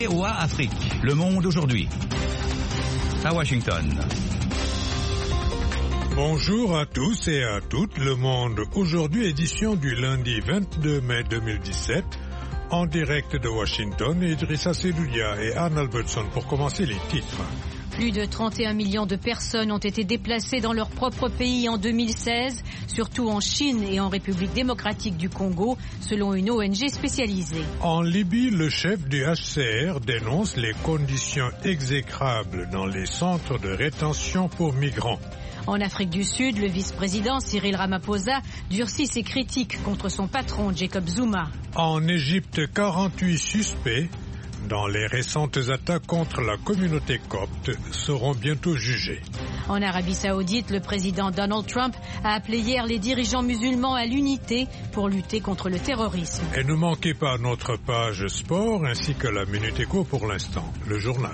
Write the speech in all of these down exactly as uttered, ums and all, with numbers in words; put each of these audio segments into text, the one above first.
V O A Afrique, Le Monde aujourd'hui. À Washington. Bonjour à tous et à toutes. Le Monde aujourd'hui, édition du lundi vingt-deux mai deux mille dix-sept. En direct de Washington, Idrissa Seloudia et Anne Albertson pour commencer les titres. Plus de trente et un millions de personnes ont été déplacées dans leur propre pays en deux mille seize, surtout en Chine et en République démocratique du Congo, selon une O N G spécialisée. En Libye, le chef du H C R dénonce les conditions exécrables dans les centres de rétention pour migrants. En Afrique du Sud, le vice-président Cyril Ramaphosa durcit ses critiques contre son patron Jacob Zuma. En Égypte, quarante-huit suspects dans les récentes attaques contre la communauté copte seront bientôt jugés. En Arabie Saoudite, le président Donald Trump a appelé hier les dirigeants musulmans à l'unité pour lutter contre le terrorisme. Et ne manquez pas notre page sport ainsi que la Minute Éco pour l'instant, le journal.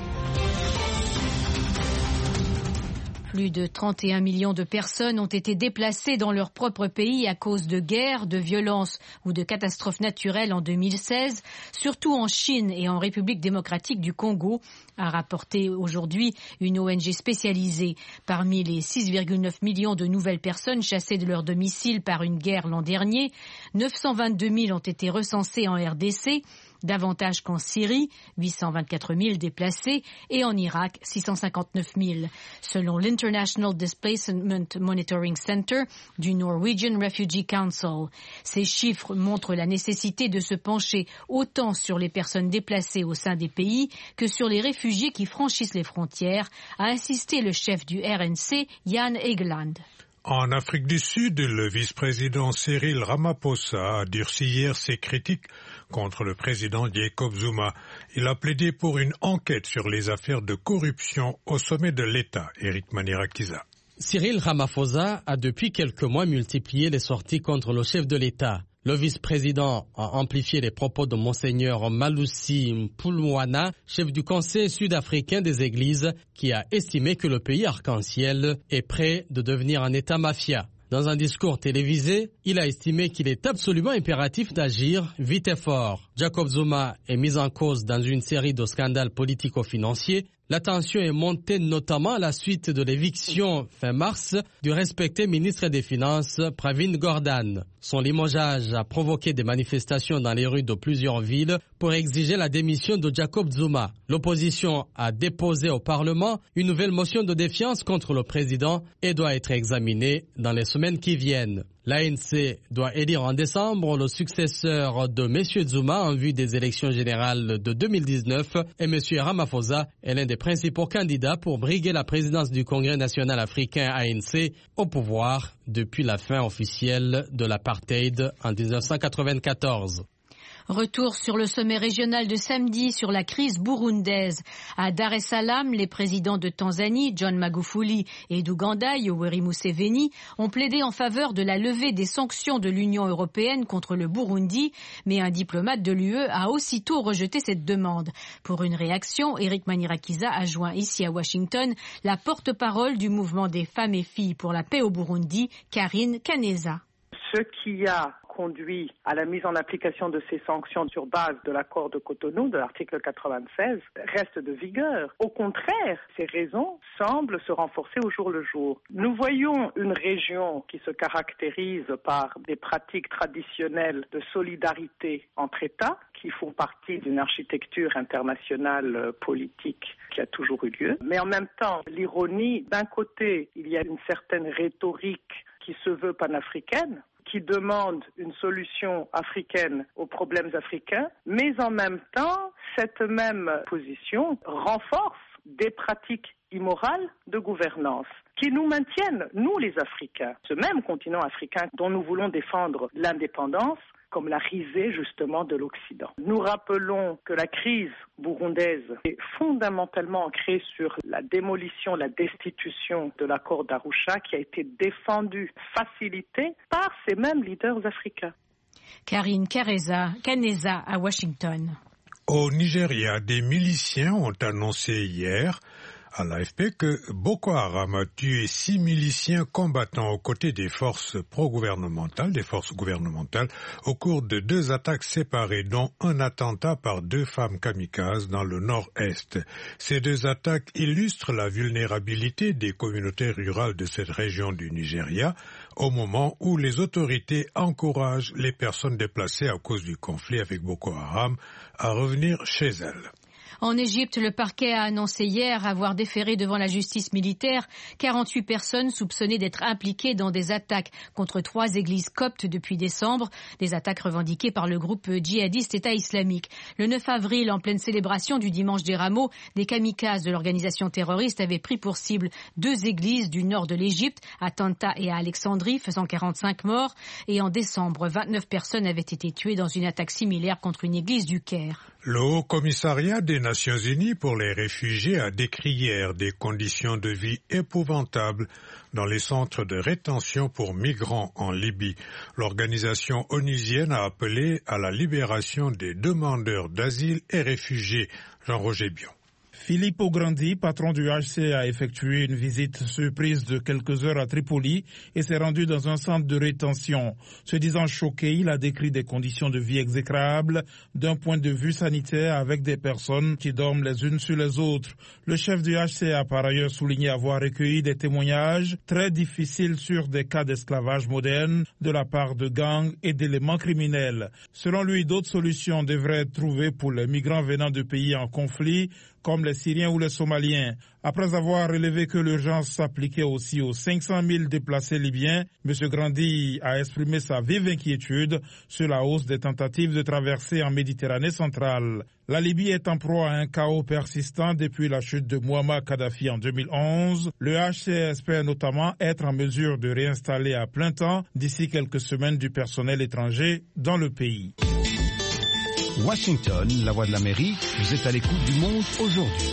Plus de trente et un millions de personnes ont été déplacées dans leur propre pays à cause de guerres, de violences ou de catastrophes naturelles en deux mille seize, surtout en Chine et en République démocratique du Congo, a rapporté aujourd'hui une O N G spécialisée. Parmi les six virgule neuf millions de nouvelles personnes chassées de leur domicile par une guerre l'an dernier, neuf cent vingt-deux mille ont été recensées en R D C, davantage qu'en Syrie, huit cent vingt-quatre mille déplacés, et en Irak, six cent cinquante-neuf mille. Selon l'International Displacement Monitoring Center du Norwegian Refugee Council. Ces chiffres montrent la nécessité de se pencher autant sur les personnes déplacées au sein des pays que sur les réfugiés qui franchissent les frontières, a insisté le chef du R N C, Jan Egeland. En Afrique du Sud, le vice-président Cyril Ramaphosa a durci hier ses critiques contre le président Jacob Zuma. Il a plaidé pour une enquête sur les affaires de corruption au sommet de l'État. Eric Manirakiza. Cyril Ramaphosa a depuis quelques mois multiplié les sorties contre le chef de l'État. Le vice-président a amplifié les propos de Monseigneur Malusi Mpumwana, chef du Conseil sud-africain des Églises, qui a estimé que le pays arc-en-ciel est prêt de devenir un État mafia. Dans un discours télévisé, il a estimé qu'il est absolument impératif d'agir vite et fort. Jacob Zuma est mis en cause dans une série de scandales politico-financiers. La tension est montée notamment à la suite de l'éviction fin mars du respecté ministre des Finances Pravin Gordhan. Son limogeage a provoqué des manifestations dans les rues de plusieurs villes pour exiger la démission de Jacob Zuma. L'opposition a déposé au Parlement une nouvelle motion de défiance contre le président et doit être examinée dans les semaines qui viennent. L'A N C doit élire en décembre le successeur de M. Zuma en vue des élections générales de deux mille dix-neuf et M. Ramaphosa est l'un des principaux candidats pour briguer la présidence du Congrès national africain A N C au pouvoir depuis la fin officielle de l'apartheid en dix-neuf cent quatre-vingt-quatorze. Retour sur le sommet régional de samedi sur la crise burundaise. À Dar es Salaam, les présidents de Tanzanie, John Magufuli, et d'Ouganda, Yoweri Museveni, ont plaidé en faveur de la levée des sanctions de l'Union européenne contre le Burundi, mais un diplomate de l'U E a aussitôt rejeté cette demande. Pour une réaction, Eric Manirakiza a joint ici à Washington la porte-parole du mouvement des femmes et filles pour la paix au Burundi, Karine Kaneza. Ce qui a conduit à la mise en application de ces sanctions sur base de l'accord de Cotonou, de l'article quatre-vingt-seize, reste de vigueur. Au contraire, ces raisons semblent se renforcer au jour le jour. Nous voyons une région qui se caractérise par des pratiques traditionnelles de solidarité entre États, qui font partie d'une architecture internationale politique qui a toujours eu lieu. Mais en même temps, l'ironie, d'un côté, il y a une certaine rhétorique qui se veut panafricaine, qui demande une solution africaine aux problèmes africains, mais en même temps, cette même position renforce des pratiques immorales de gouvernance qui nous maintiennent, nous les Africains, ce même continent africain dont nous voulons défendre l'indépendance, comme la risée justement de l'Occident. Nous rappelons que la crise burundaise est fondamentalement ancrée sur la démolition, la destitution de l'accord d'Arusha qui a été défendu, facilité par ces mêmes leaders africains. Karine Kaneza, Kaneza à Washington. Au Nigeria, des miliciens ont annoncé hier à l'A F P que Boko Haram a tué six miliciens combattants aux côtés des forces pro-gouvernementales, des forces gouvernementales, au cours de deux attaques séparées, dont un attentat par deux femmes kamikazes dans le nord-est. Ces deux attaques illustrent la vulnérabilité des communautés rurales de cette région du Nigeria, au moment où les autorités encouragent les personnes déplacées à cause du conflit avec Boko Haram à revenir chez elles. En Égypte, le parquet a annoncé hier avoir déféré devant la justice militaire quarante-huit personnes soupçonnées d'être impliquées dans des attaques contre trois églises coptes depuis décembre, des attaques revendiquées par le groupe djihadiste État islamique. Le neuf avril, en pleine célébration du dimanche des Rameaux, des kamikazes de l'organisation terroriste avaient pris pour cible deux églises du nord de l'Égypte, à Tanta et à Alexandrie, faisant quarante-cinq morts. Et en décembre, vingt-neuf personnes avaient été tuées dans une attaque similaire contre une église du Caire. Le Haut Commissariat des Nations Unies pour les réfugiés a décrit hier des conditions de vie épouvantables dans les centres de rétention pour migrants en Libye. L'organisation onusienne a appelé à la libération des demandeurs d'asile et réfugiés. Jean-Roger Bion. Filippo Grandi, patron du H C R, a effectué une visite surprise de quelques heures à Tripoli et s'est rendu dans un centre de rétention. Se disant choqué, il a décrit des conditions de vie exécrables d'un point de vue sanitaire avec des personnes qui dorment les unes sur les autres. Le chef du H C R a par ailleurs souligné avoir recueilli des témoignages très difficiles sur des cas d'esclavage moderne de la part de gangs et d'éléments criminels. Selon lui, d'autres solutions devraient être trouvées pour les migrants venant de pays en conflit, comme les Syriens ou les Somaliens. Après avoir relevé que l'urgence s'appliquait aussi aux cinq cent mille déplacés libyens, M. Grandi a exprimé sa vive inquiétude sur la hausse des tentatives de traversée en Méditerranée centrale. La Libye est en proie à un chaos persistant depuis la chute de Mouammar Kadhafi en deux mille onze. Le H C R espère notamment être en mesure de réinstaller à plein temps d'ici quelques semaines du personnel étranger dans le pays. Washington, la voix de l'Amérique, vous êtes à l'écoute du monde aujourd'hui.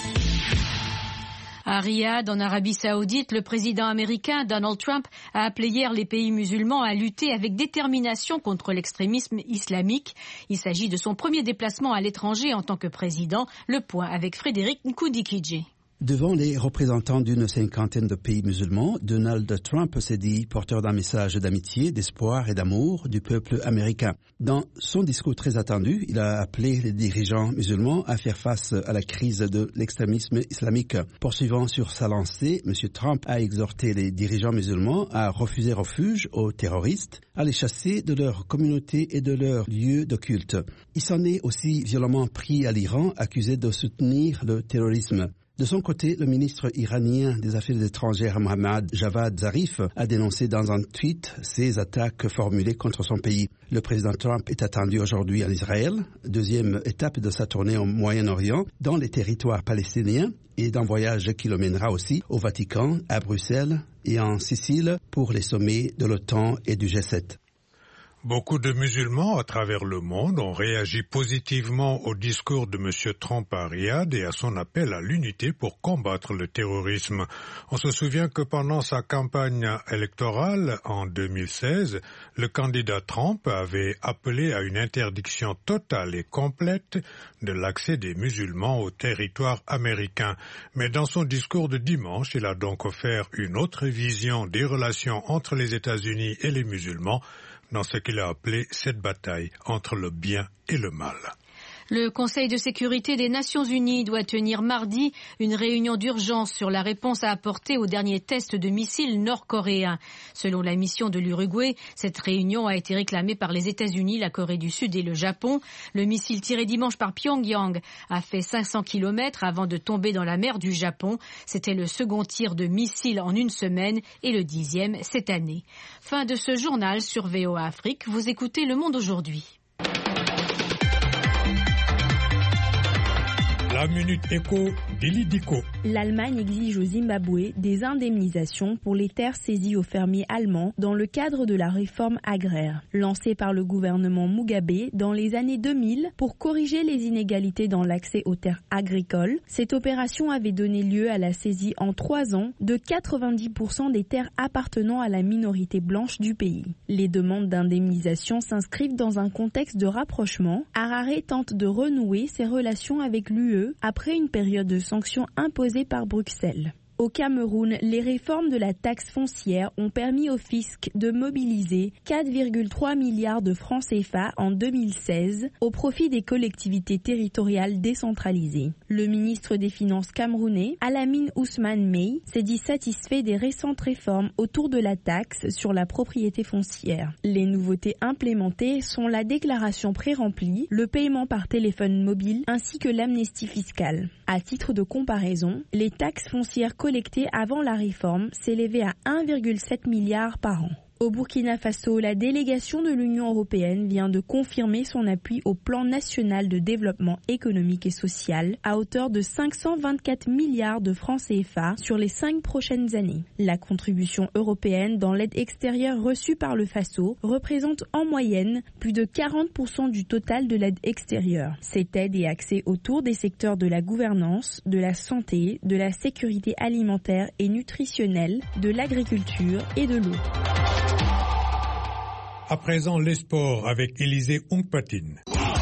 À Riyad, en Arabie Saoudite, le président américain Donald Trump a appelé hier les pays musulmans à lutter avec détermination contre l'extrémisme islamique. Il s'agit de son premier déplacement à l'étranger en tant que président. Le point avec Frédéric Nkudikidje. Devant les représentants d'une cinquantaine de pays musulmans, Donald Trump s'est dit porteur d'un message d'amitié, d'espoir et d'amour du peuple américain. Dans son discours très attendu, il a appelé les dirigeants musulmans à faire face à la crise de l'extrémisme islamique. Poursuivant sur sa lancée, M. Trump a exhorté les dirigeants musulmans à refuser refuge aux terroristes, à les chasser de leur communauté et de leurs lieux de culte. Il s'en est aussi violemment pris à l'Iran, accusé de soutenir le terrorisme. De son côté, le ministre iranien des Affaires étrangères Mohammad Javad Zarif a dénoncé dans un tweet ces attaques formulées contre son pays. Le président Trump est attendu aujourd'hui en Israël, deuxième étape de sa tournée au Moyen-Orient, dans les territoires palestiniens, et d'un voyage qui le mènera aussi au Vatican, à Bruxelles et en Sicile pour les sommets de l'OTAN et du G sept. Beaucoup de musulmans à travers le monde ont réagi positivement au discours de M. Trump à Riyad et à son appel à l'unité pour combattre le terrorisme. On se souvient que pendant sa campagne électorale en deux mille seize, le candidat Trump avait appelé à une interdiction totale et complète de l'accès des musulmans au territoire américain. Mais dans son discours de dimanche, il a donc offert une autre vision des relations entre les États-Unis et les musulmans, dans ce qu'il a appelé cette bataille entre le bien et le mal. Le Conseil de sécurité des Nations Unies doit tenir mardi une réunion d'urgence sur la réponse à apporter au dernier test de missiles nord-coréens. Selon la mission de l'Uruguay, cette réunion a été réclamée par les États-Unis, la Corée du Sud et le Japon. Le missile tiré dimanche par Pyongyang a fait cinq cents kilomètres avant de tomber dans la mer du Japon. C'était le second tir de missile en une semaine et le dixième cette année. Fin de ce journal sur V O A Afrique. Vous écoutez Le Monde aujourd'hui. La Minute Éco d'Élie Dico. L'Allemagne exige au Zimbabwe des indemnisations pour les terres saisies aux fermiers allemands dans le cadre de la réforme agraire. Lancée par le gouvernement Mugabe dans les années deux mille pour corriger les inégalités dans l'accès aux terres agricoles, cette opération avait donné lieu à la saisie en trois ans de quatre-vingt-dix pour cent des terres appartenant à la minorité blanche du pays. Les demandes d'indemnisation s'inscrivent dans un contexte de rapprochement. Harare tente de renouer ses relations avec l'U E après une période sanctions imposées par Bruxelles. Au Cameroun, les réformes de la taxe foncière ont permis au fisc de mobiliser quatre virgule trois milliards de francs C F A en deux mille seize au profit des collectivités territoriales décentralisées. Le ministre des Finances camerounais, Alamine Ousmane Mey, s'est dit satisfait des récentes réformes autour de la taxe sur la propriété foncière. Les nouveautés implémentées sont la déclaration pré-remplie, le paiement par téléphone mobile ainsi que l'amnistie fiscale. À titre de comparaison, les taxes foncières collectées avant la réforme s'élevaient à un virgule sept milliard par an. Au Burkina Faso, la délégation de l'Union européenne vient de confirmer son appui au plan national de développement économique et social à hauteur de cinq cent vingt-quatre milliards de francs C F A sur les cinq prochaines années. La contribution européenne dans l'aide extérieure reçue par le Faso représente en moyenne plus de quarante pour cent du total de l'aide extérieure. Cette aide est axée autour des secteurs de la gouvernance, de la santé, de la sécurité alimentaire et nutritionnelle, de l'agriculture et de l'eau. À présent, les sports avec Élisée Ongpatine.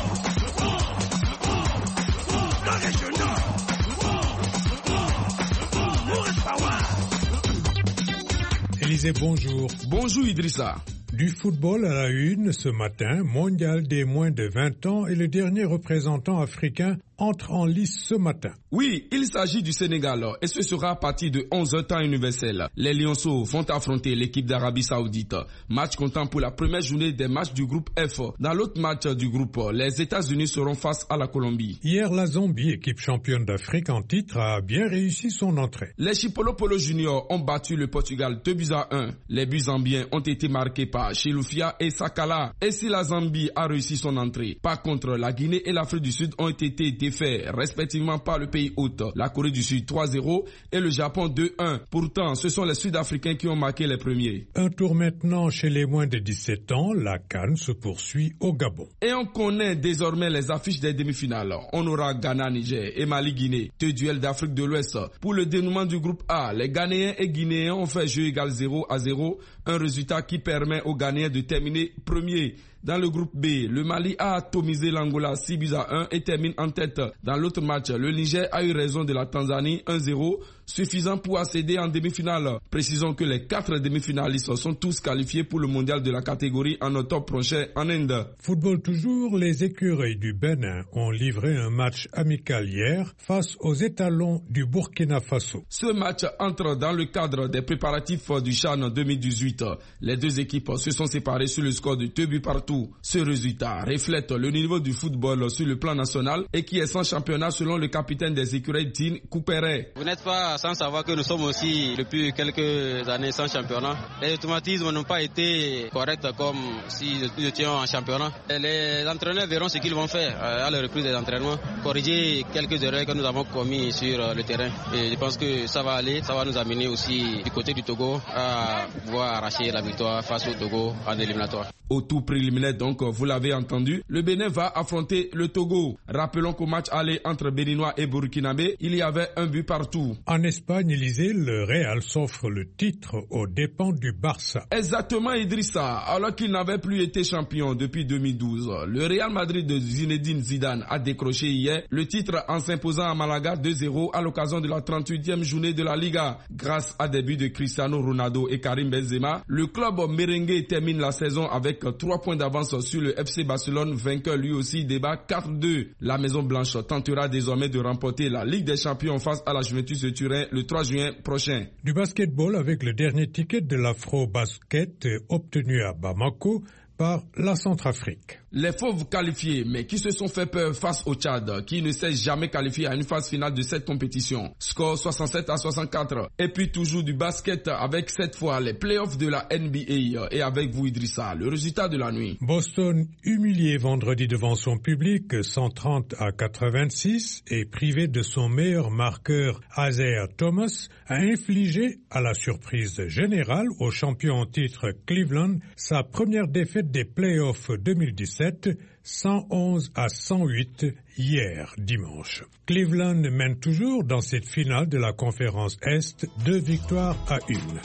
Élisée, bonjour. Bonjour Idrissa. Du football à la une ce matin, mondial des moins de vingt ans et le dernier représentant africain entre en lice ce matin. Oui, il s'agit du Sénégal et ce sera à partir de onze heures temps universel. Les Lionceaux vont affronter l'équipe d'Arabie Saoudite. Match comptant pour la première journée des matchs du groupe F. Dans l'autre match du groupe, les États-Unis seront face à la Colombie. Hier, la Zambie, équipe championne d'Afrique en titre, a bien réussi son entrée. Les Chipolo Polo Juniors ont battu le Portugal deux buts à un. Les buts zambiens ont été marqués par Chilufya et Sakala. Et si la Zambie a réussi son entrée, par contre, la Guinée et l'Afrique du Sud ont été défaits respectivement par le pays hôte, la Corée du Sud trois zéro et le Japon deux un. Pourtant, ce sont les Sud-Africains qui ont marqué les premiers. Un tour maintenant chez les moins de dix-sept ans, la CAN se poursuit au Gabon. Et on connaît désormais les affiches des demi-finales. On aura Ghana-Niger et Mali-Guinée, deux duels d'Afrique de l'Ouest. Pour le dénouement du groupe A, les Ghanéens et Guinéens ont fait jeu égal zéro à zéro, un résultat qui permet aux Ghanéens de terminer premier. Dans le groupe B, le Mali a atomisé l'Angola six buts à un et termine en tête. Dans l'autre match, le Niger a eu raison de la Tanzanie un zéro, suffisant pour accéder en demi-finale. Précisons que les quatre demi-finalistes sont tous qualifiés pour le mondial de la catégorie en octobre prochain en Inde. Football toujours, les écureuils du Bénin ont livré un match amical hier face aux étalons du Burkina Faso. Ce match entre dans le cadre des préparatifs du CHAN deux mille dix-huit. Les deux équipes se sont séparées sur le score de deux buts partout. Ce résultat reflète le niveau du football sur le plan national et qui est sans championnat selon le capitaine des écureuils Tine Couperet. Vous n'êtes pas sans savoir que nous sommes aussi depuis quelques années sans championnat. Les automatismes n'ont pas été corrects comme si nous étions en championnat. Les entraîneurs verront ce qu'ils vont faire à la reprise des entraînements, corriger quelques erreurs que nous avons commises sur le terrain. Et je pense que ça va aller, ça va nous amener aussi du côté du Togo à pouvoir arracher la victoire face au Togo en éliminatoire. Au tour préliminaire donc, vous l'avez entendu, le Bénin va affronter le Togo. Rappelons qu'au match aller entre Béninois et Burkinabé, il y avait un but partout. En Espagne, Élysée, le Real s'offre le titre aux dépens du Barça. Exactement Idrissa, alors qu'il n'avait plus été champion depuis deux mille douze. Le Real Madrid de Zinedine Zidane a décroché hier le titre en s'imposant à Malaga deux zéro à l'occasion de la trente-huitième journée de la Liga. Grâce à des buts de Cristiano Ronaldo et Karim Benzema, le club merengue termine la saison avec trois points d'avance sur le F C Barcelone, vainqueur lui aussi débat quatre deux. La Maison Blanche tentera désormais de remporter la Ligue des Champions face à la Juventus de Turin le trois juin prochain. Du basketball avec le dernier ticket de l'Afro-Basket obtenu à Bamako par la Centrafrique. Les fauves qualifiés, mais qui se sont fait peur face au Tchad, qui ne s'est jamais qualifié à une phase finale de cette compétition. Score soixante-sept à soixante-quatre. Et puis toujours du basket avec cette fois les playoffs de la N B A. Et avec vous Idrissa, le résultat de la nuit. Boston, humilié vendredi devant son public, cent trente à quatre-vingt-six, et privé de son meilleur marqueur Isaiah Thomas, a infligé, à la surprise générale, au champion en titre Cleveland, sa première défaite des playoffs deux mille dix-sept, cent onze à cent huit hier dimanche. Cleveland mène toujours dans cette finale de la conférence Est, deux victoires à une.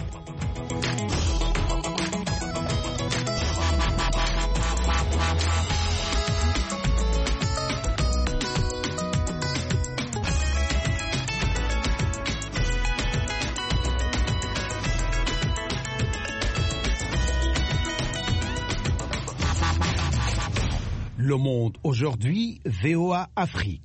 Le Monde aujourd'hui, V O A Afrique.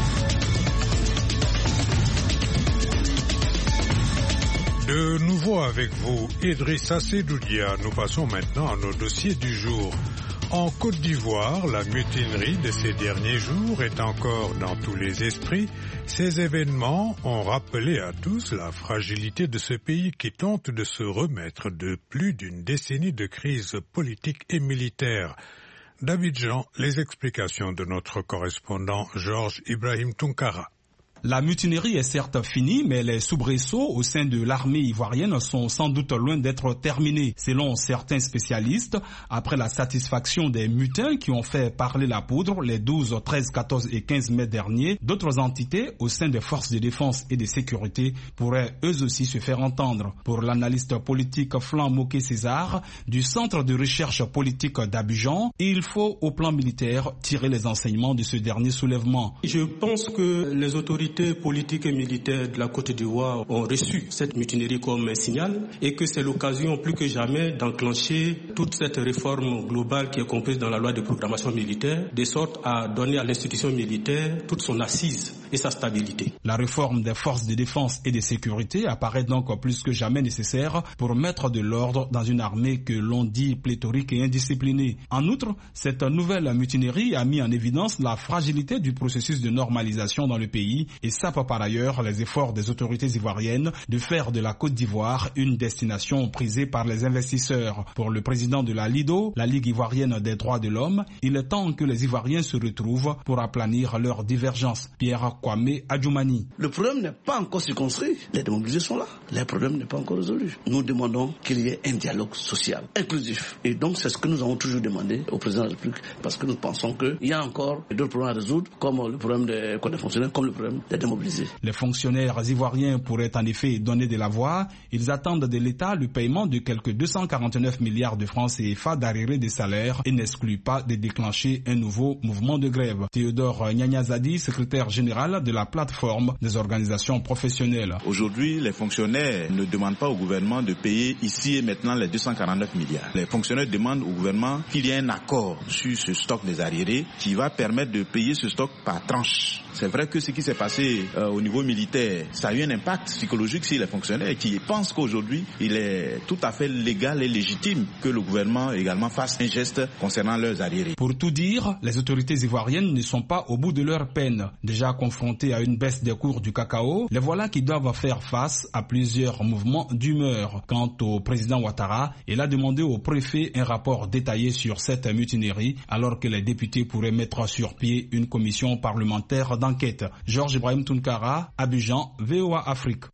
De nouveau avec vous, Idrissa Sedoudia. Nous passons maintenant à nos dossiers du jour. En Côte d'Ivoire, la mutinerie de ces derniers jours est encore dans tous les esprits. Ces événements ont rappelé à tous la fragilité de ce pays qui tente de se remettre de plus d'une décennie de crise politique et militaire. D'Abidjan, les explications de notre correspondant Georges Ibrahim Tunkara. La mutinerie est certes finie, mais les soubresauts au sein de l'armée ivoirienne sont sans doute loin d'être terminés. Selon certains spécialistes, après la satisfaction des mutins qui ont fait parler la poudre les douze, treize, quatorze et quinze mai derniers, d'autres entités au sein des forces de défense et de sécurité pourraient eux aussi se faire entendre. Pour l'analyste politique Flan Moké César du Centre de recherche politique d'Abidjan, il faut au plan militaire tirer les enseignements de ce dernier soulèvement. Je pense que les autorités politiques et militaires de la Côte d'Ivoire ont reçu cette mutinerie comme un signal et que c'est l'occasion plus que jamais d'enclencher toute cette réforme globale qui est comprise dans la loi de programmation militaire, de sorte à donner à l'institution militaire toute son assise et sa stabilité. La réforme des forces de défense et de sécurité apparaît donc plus que jamais nécessaire pour mettre de l'ordre dans une armée que l'on dit pléthorique et indisciplinée. En outre, cette nouvelle mutinerie a mis en évidence la fragilité du processus de normalisation dans le pays et sape par ailleurs les efforts des autorités ivoiriennes de faire de la Côte d'Ivoire une destination prisée par les investisseurs. Pour le président de la Lido, la Ligue ivoirienne des droits de l'homme, il est temps que les Ivoiriens se retrouvent pour aplanir leurs divergences. Pierre Kwame Adjoumani. Le problème n'est pas encore circonscrit. Les démobilisés sont là. Le problème n'est pas encore résolu. Nous demandons qu'il y ait un dialogue social inclusif. Et donc c'est ce que nous avons toujours demandé au président de la République parce que nous pensons qu'il y a encore d'autres problèmes à résoudre comme le problème des codes fonctionnaires, comme le problème démobilisés. Les fonctionnaires ivoiriens pourraient en effet donner de la voix. Ils attendent de l'État le paiement de quelques deux cent quarante-neuf milliards de francs C F A d'arriérés des salaires et n'excluent pas de déclencher un nouveau mouvement de grève. Théodore Nyanyazadi, secrétaire général de la plateforme des organisations professionnelles. Aujourd'hui, les fonctionnaires ne demandent pas au gouvernement de payer ici et maintenant les deux cent quarante-neuf milliards. Les fonctionnaires demandent au gouvernement qu'il y ait un accord sur ce stock des arriérés qui va permettre de payer ce stock par tranche. C'est vrai que ce qui s'est passé euh, au niveau militaire, ça a eu un impact psychologique sur les fonctionnaires qui pensent qu'aujourd'hui, il est tout à fait légal et légitime que le gouvernement également fasse un geste concernant leurs arriérés. Pour tout dire, les autorités ivoiriennes ne sont pas au bout de leur peine. Déjà confrontées à une baisse des cours du cacao, les voilà qui doivent faire face à plusieurs mouvements d'humeur. Quant au président Ouattara, il a demandé au préfet un rapport détaillé sur cette mutinerie, alors que les députés pourraient mettre sur pied une commission parlementaire d'enquête. Georges Ibrahim Tunkara, Abidjan, V O A Afrique.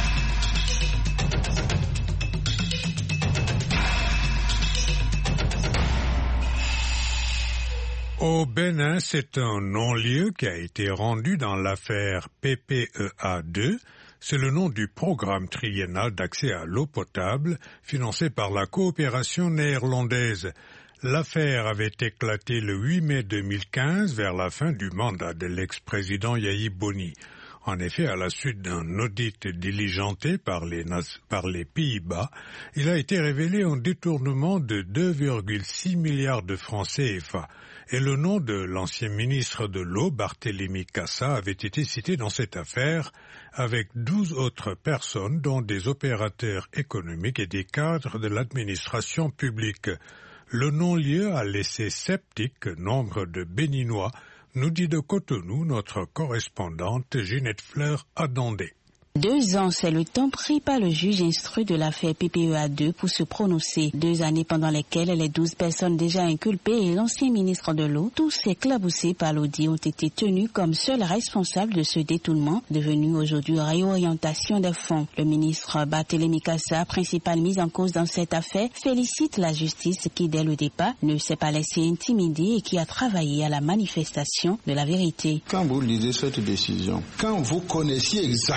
Au Bénin, c'est un non-lieu qui a été rendu dans l'affaire P P E A deux. C'est le nom du programme triennal d'accès à l'eau potable financé par la coopération néerlandaise. L'affaire avait éclaté le huit mai deux mille quinze vers la fin du mandat de l'ex-président Yahi Boni. En effet, à la suite d'un audit diligenté par les, par les Pays-Bas, il a été révélé un détournement de deux virgule six milliards de francs C F A. Et le nom de l'ancien ministre de l'eau, Barthélémy Cassa, avait été cité dans cette affaire avec douze autres personnes, dont des opérateurs économiques et des cadres de l'administration publique. Le non-lieu a laissé sceptique nombre de Béninois, nous dit de Cotonou notre correspondante Ginette Fleur Adandé. Deux ans, c'est le temps pris par le juge instruit de l'affaire P P E A deux pour se prononcer. Deux années pendant lesquelles les douze personnes déjà inculpées et l'ancien ministre de l'eau, tous éclaboussés par l'audit, ont été tenus comme seuls responsables de ce détournement, devenu aujourd'hui réorientation des fonds. Le ministre Barthélémy Cassa, principal mis en cause dans cette affaire, félicite la justice qui, dès le départ, ne s'est pas laissée intimider et qui a travaillé à la manifestation de la vérité. Quand vous lisez cette décision, quand vous connaissiez exactement la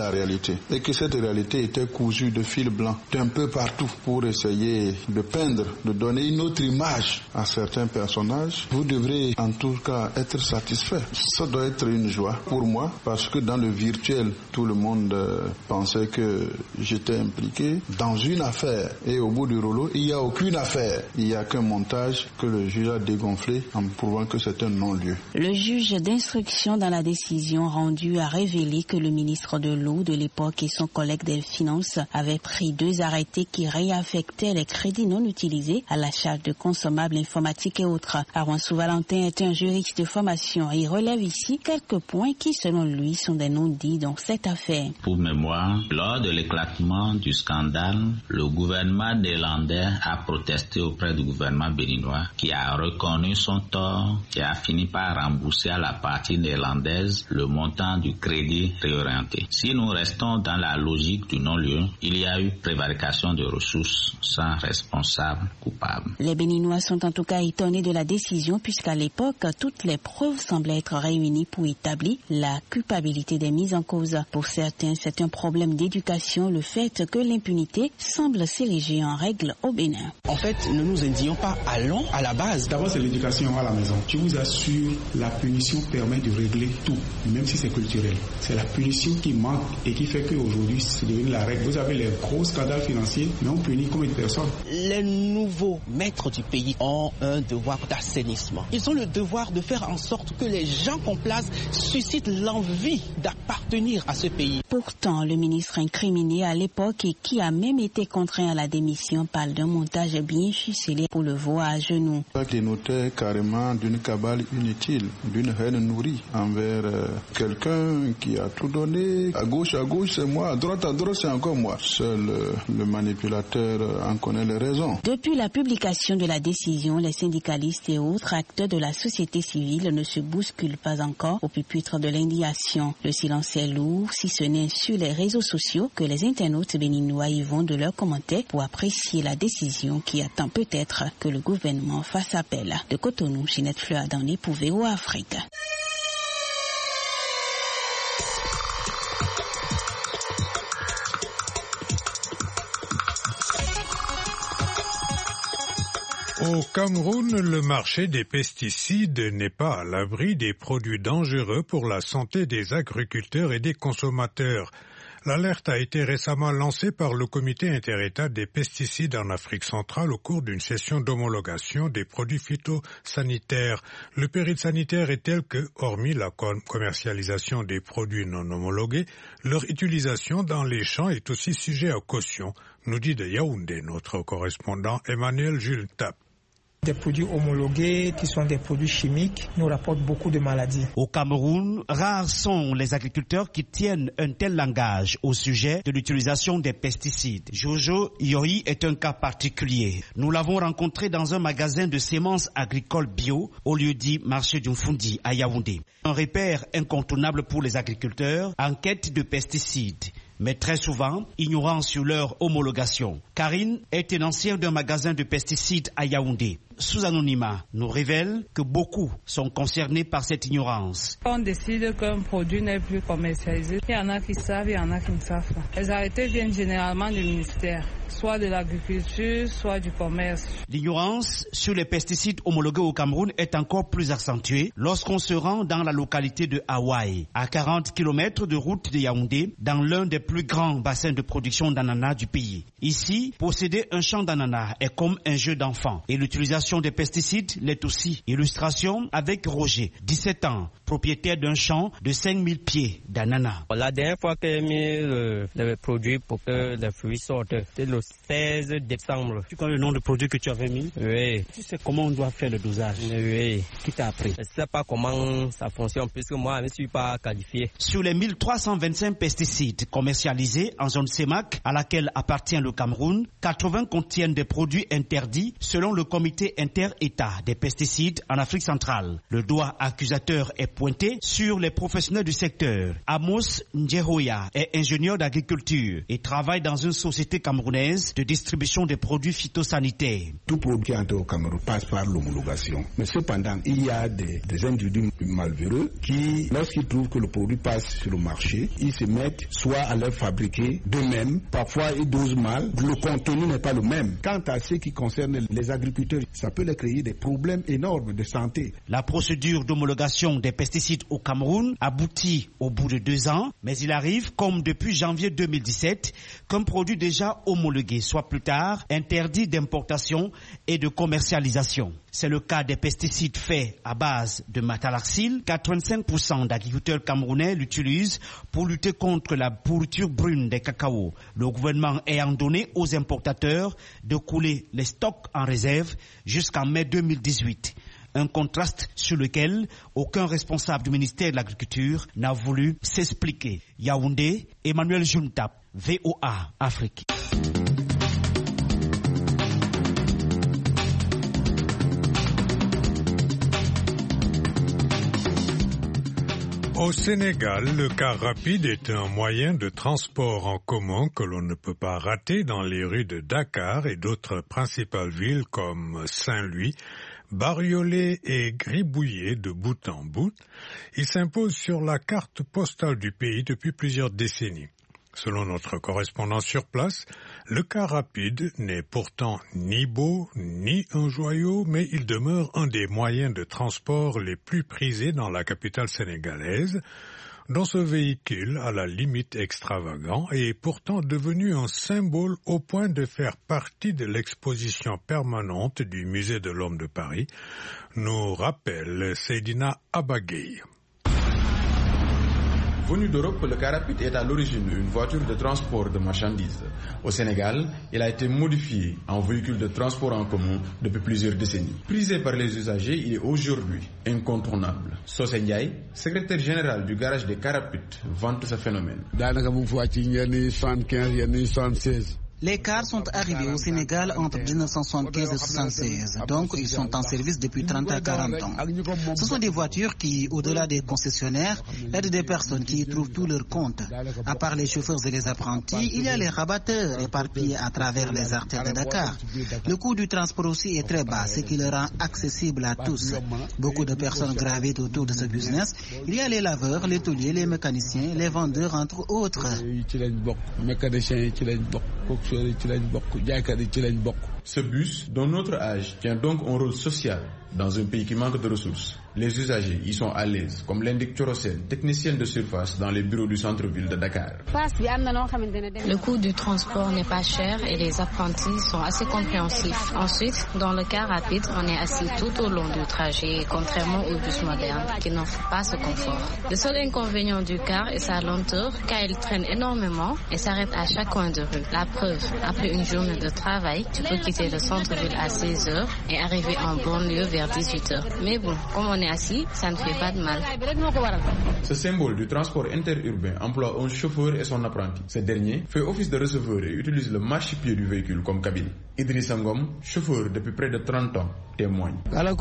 la réalité et que cette réalité était cousue de fil blanc d'un peu partout pour essayer de peindre, de donner une autre image à certains personnages, vous devrez en tout cas être satisfait. Ça doit être une joie pour moi parce que dans le virtuel, tout le monde euh, pensait que j'étais impliqué dans une affaire et au bout du rouleau, il n'y a aucune affaire. Il n'y a qu'un montage que le juge a dégonflé en prouvant que c'est un non-lieu. Le juge d'instruction dans la décision rendue a révélé que le ministre de l'eau de l'époque et son collègue des finances avaient pris deux arrêtés qui réaffectaient les crédits non utilisés à l'achat de consommables informatiques et autres. Arwansou Valentin est un juriste de formation et relève ici quelques points qui, selon lui, sont des non-dits dans cette affaire. Pour mémoire, lors de l'éclatement du scandale, le gouvernement néerlandais a protesté auprès du gouvernement béninois qui a reconnu son tort et a fini par rembourser à la partie néerlandaise le montant du crédit réorienté. Si nous restons dans la logique du non-lieu, il y a eu prévarication de ressources sans responsable coupable. Les Béninois sont en tout cas étonnés de la décision puisqu'à l'époque, toutes les preuves semblaient être réunies pour établir la culpabilité des mises en cause. Pour certains, c'est un problème d'éducation, le fait que l'impunité semble s'ériger en règle au Bénin. En fait, ne nous indignons pas, allons à la base. D'abord, c'est l'éducation à la maison. Je vous assure, la punition permet de régler tout, même si c'est culturel. C'est la punition qui manque et qui fait qu'aujourd'hui, c'est devenu la règle. Vous avez les gros scandales financiers, mais on punit combien de personnes? Les nouveaux maîtres du pays ont un devoir d'assainissement. Ils ont le devoir de faire en sorte que les gens qu'on place suscitent l'envie d'appartenir à ce pays. Pourtant, le ministre incriminé à l'époque et qui a même été contraint à la démission parle d'un montage bien ficelé pour le voir à genoux. Ça dénotait carrément d'une cabale inutile, d'une haine nourrie envers euh, quelqu'un qui a tout donné. À gauche, à gauche, c'est moi. À droite, à droite, c'est encore moi. Seul euh, le manipulateur euh, en connaît les raisons. Depuis la publication de la décision, les syndicalistes et autres acteurs de la société civile ne se bousculent pas encore au pupitre de l'indignation. Le silence est lourd, si ce n'est sur les réseaux sociaux que les internautes béninois y vont de leurs commentaires pour apprécier la décision qui attend peut-être que le gouvernement fasse appel. De Cotonou, Ginette Fleur Dané pour V O A Afrique. Au Cameroun, le marché des pesticides n'est pas à l'abri des produits dangereux pour la santé des agriculteurs et des consommateurs. L'alerte a été récemment lancée par le comité interétat des pesticides en Afrique centrale au cours d'une session d'homologation des produits phytosanitaires. Le péril sanitaire est tel que, hormis la commercialisation des produits non homologués, leur utilisation dans les champs est aussi sujet à caution, nous dit de Yaoundé notre correspondant Emmanuel Jules Tap. Des produits homologués qui sont des produits chimiques nous rapportent beaucoup de maladies. Au Cameroun, rares sont les agriculteurs qui tiennent un tel langage au sujet de l'utilisation des pesticides. Jojo Yohi est un cas particulier. Nous l'avons rencontré dans un magasin de semences agricoles bio au lieu-dit marché du Fundi à Yaoundé. Un repère incontournable pour les agriculteurs en quête de pesticides, mais très souvent ignorant sur leur homologation. Karine est tenancière d'un magasin de pesticides à Yaoundé. Sous anonymat, nous révèle que beaucoup sont concernés par cette ignorance. On décide qu'un produit n'est plus commercialisé. Il y en a qui savent, il y en a qui ne savent pas. Les arrêtés viennent généralement du ministère, soit de l'agriculture, soit du commerce. L'ignorance sur les pesticides homologués au Cameroun est encore plus accentuée lorsqu'on se rend dans la localité de Hawaï, à quarante kilomètres de route de Yaoundé, dans l'un des plus grands bassins de production d'ananas du pays. Ici, posséder un champ d'ananas est comme un jeu d'enfant et l'utilisation des pesticides l'est aussi. Illustration avec Roger, dix-sept ans, propriétaire d'un champ de cinq mille pieds d'ananas. La dernière fois que j'ai mis le, le produit pour que les fruits sortent, c'était le seize décembre. Tu connais le nom du produit que tu avais mis? Oui. Tu sais comment on doit faire le dosage? Oui. Qui t'a appris? Je ne sais pas comment ça fonctionne puisque moi je ne suis pas qualifié. Sur les mille trois cent vingt-cinq pesticides commercialisés en zone CEMAC à laquelle appartient le Cameroun, quatre-vingts contiennent des produits interdits selon le comité marché inter-État des pesticides en Afrique centrale. Le doigt accusateur est pointé sur les professionnels du secteur. Amos Ndjehoya est ingénieur d'agriculture et travaille dans une société camerounaise de distribution des produits phytosanitaires. Tout produit qui entre au Cameroun passe par l'homologation. Mais cependant, il y a des, des individus malheureux qui, lorsqu'ils trouvent que le produit passe sur le marché, ils se mettent soit à le fabriquer d'eux-mêmes, parfois ils dosent mal, le contenu n'est pas le même. Quant à ce qui concerne les agriculteurs, ça peut leur créer des problèmes énormes de santé. La procédure d'homologation des pesticides au Cameroun aboutit au bout de deux ans, mais il arrive, comme depuis janvier deux mille dix-sept, qu'un produit déjà homologué soit plus tard interdit d'importation et de commercialisation. C'est le cas des pesticides faits à base de matalaxyl. quatre-vingt-cinq pour cent d'agriculteurs camerounais l'utilisent pour lutter contre la pourriture brune des cacaos. Le gouvernement ayant donné aux importateurs de couler les stocks en réserve jusqu'en mai deux mille dix-huit. Un contraste sur lequel aucun responsable du ministère de l'Agriculture n'a voulu s'expliquer. Yaoundé, Emmanuel Juntap, V O A Afrique. Au Sénégal, le car rapide est un moyen de transport en commun que l'on ne peut pas rater dans les rues de Dakar et d'autres principales villes comme Saint-Louis, Bariolé et Gribouillé de bout en bout. Il s'impose sur la carte postale du pays depuis plusieurs décennies. Selon notre correspondant sur place, le car rapide n'est pourtant ni beau ni un joyau, mais il demeure un des moyens de transport les plus prisés dans la capitale sénégalaise, dont ce véhicule, à la limite extravagant, est pourtant devenu un symbole au point de faire partie de l'exposition permanente du Musée de l'Homme de Paris, nous rappelle Seydina Abagay. Venu d'Europe, le car rapide est à l'origine une voiture de transport de marchandises. Au Sénégal, il a été modifié en véhicule de transport en commun depuis plusieurs décennies. Prisé par les usagers, il est aujourd'hui incontournable. Sosé Ndiaye, secrétaire général du garage des cars rapides, vante ce phénomène. Les cars sont arrivés au Sénégal entre mille neuf cent soixante-quinze et soixante-seize, donc ils sont en service depuis trente à quarante ans. Ce sont des voitures qui, au-delà des concessionnaires, aident des personnes qui y trouvent tout leur compte. À part les chauffeurs et les apprentis, il y a les rabatteurs éparpillés à travers les artères de Dakar. Le coût du transport aussi est très bas, ce qui le rend accessible à tous. Beaucoup de personnes gravitent autour de ce business. Il y a les laveurs, les tôliers, les mécaniciens, les vendeurs, entre autres. Ce bus, dont notre âge, tient donc un rôle social dans un pays qui manque de ressources. Les usagers y sont à l'aise, comme l'indique Chorosène, technicienne de surface dans les bureaux du centre-ville de Dakar. Le coût du transport n'est pas cher et les apprentis sont assez compréhensifs. Ensuite, dans le car rapide, on est assis tout au long du trajet, contrairement aux bus modernes qui n'offrent pas ce confort. Le seul inconvénient du car est sa lenteur, car il traîne énormément et s'arrête à chaque coin de rue. La preuve, après une journée de travail, tu peux quitter le centre-ville à seize heures et arriver en banlieue vers dix-huit heures. Mais bon, comme on est assis, ça ne fait pas de mal. Ce symbole du transport interurbain emploie un chauffeur et son apprenti. Ce dernier fait office de receveur et utilise le marchepied du véhicule comme cabine. Idrissa Ngom, chauffeur depuis près de trente ans, témoigne.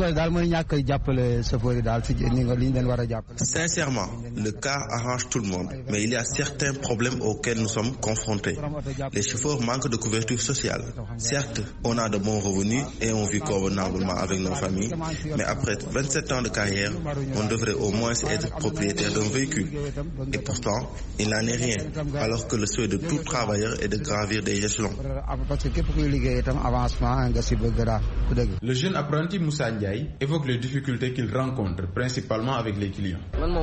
Sincèrement, le car arrange tout le monde, mais il y a certains problèmes auxquels nous sommes confrontés. Les chauffeurs manquent de couverture sociale. Certes, on a de bons revenus et on vit convenablement avec nos familles, mais après vingt-sept ans de carrière, on devrait au moins être propriétaire d'un véhicule. Et pourtant, il n'en est rien, alors que le souhait de tout travailleur est de gravir des échelons. Le jeune apprenti Moussa Ndiaye évoque les difficultés qu'il rencontre, principalement avec les clients.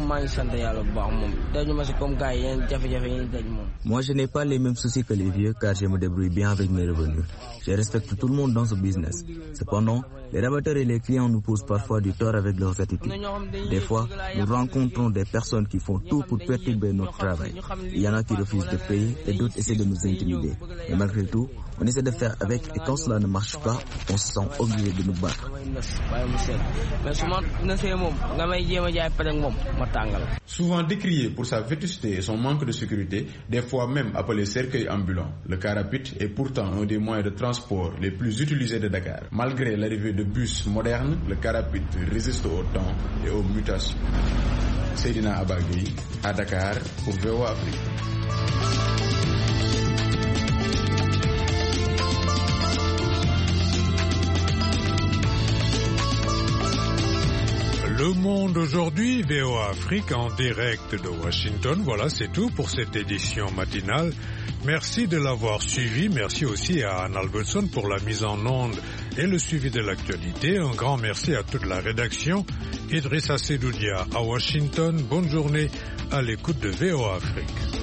Moi, je n'ai pas les mêmes soucis que les vieux, car je me débrouille bien avec mes revenus. Je respecte tout le monde dans ce business. Cependant, les rabatteurs et les clients nous posent parfois du tort avec leurs attitudes. Des fois, nous rencontrons des personnes qui font tout pour perturber notre travail. Il y en a qui refusent de payer et d'autres essaient de nous intimider. Mais malgré tout, on essaie de faire avec et quand cela ne marche pas, on se sent obligé de nous battre. Souvent décrié pour sa vétusté et son manque de sécurité, des fois même appelé cercueil ambulant, le car rapide est pourtant un des moyens de transport les plus utilisés de Dakar. Malgré l'arrivée de bus modernes, le car rapide résiste au temps et aux mutations. Seydina Abagui à Dakar pour V O A Afrique. Le Monde aujourd'hui, V O A Afrique en direct de Washington. Voilà, c'est tout pour cette édition matinale. Merci de l'avoir suivi. Merci aussi à Anne Albertson pour la mise en onde et le suivi de l'actualité. Un grand merci à toute la rédaction. Idrissa Sedoudia à Washington. Bonne journée à l'écoute de V O A Afrique.